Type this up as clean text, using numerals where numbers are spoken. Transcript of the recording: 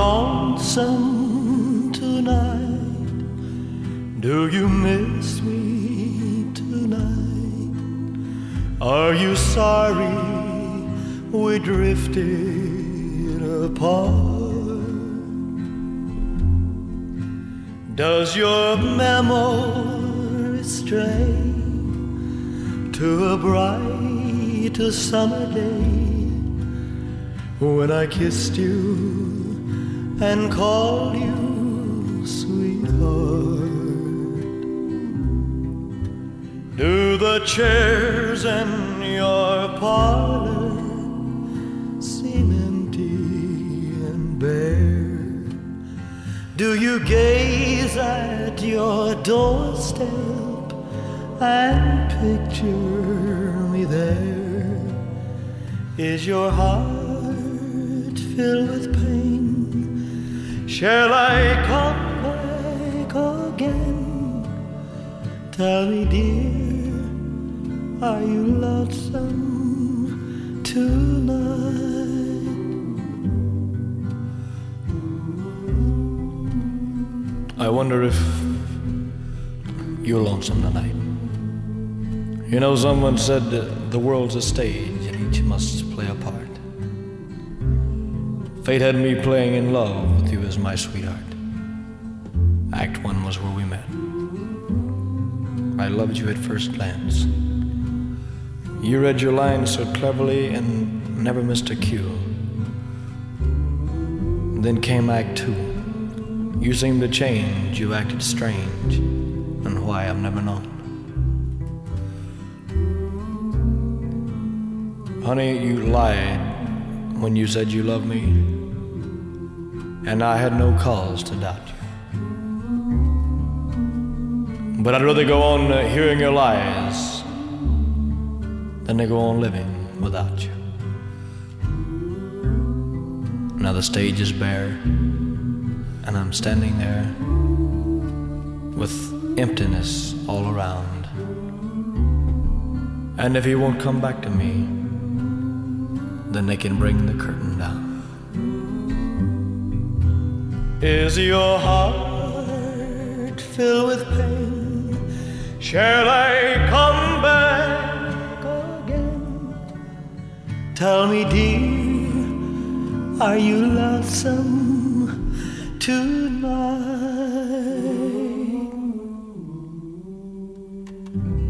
lonesome tonight? Do you miss me tonight? Are you sorry we drifted apart? Does your memory stray to a bright summer day when I kissed you and called you sweetheart? Do the chairs in your parlor seem empty and bare? Do you gaze at your doorstep and picture me there? Is your heart filled with pain? Shall I come back again? Tell me, dear, are you lonesome tonight? I wonder if you're lonesome tonight. You know, someone said the world's a stage and each must play a part. Fate had me playing in love with you as my sweetheart. Act 1 was where we met. I loved you at first glance. You read your lines so cleverly and never missed a cue. Then came Act 2. You seemed to change, you acted strange, and why I've never known. Honey, you lied when you said you loved me, and I had no cause to doubt you. But I'd rather go on hearing your lies than to go on living without you. Now the stage is bare, and I'm standing there with emptiness all around. And if he won't come back to me, then they can bring the curtain down. Is your heart filled with pain? Shall I come back again? Tell me, dear, are you lonesome tonight?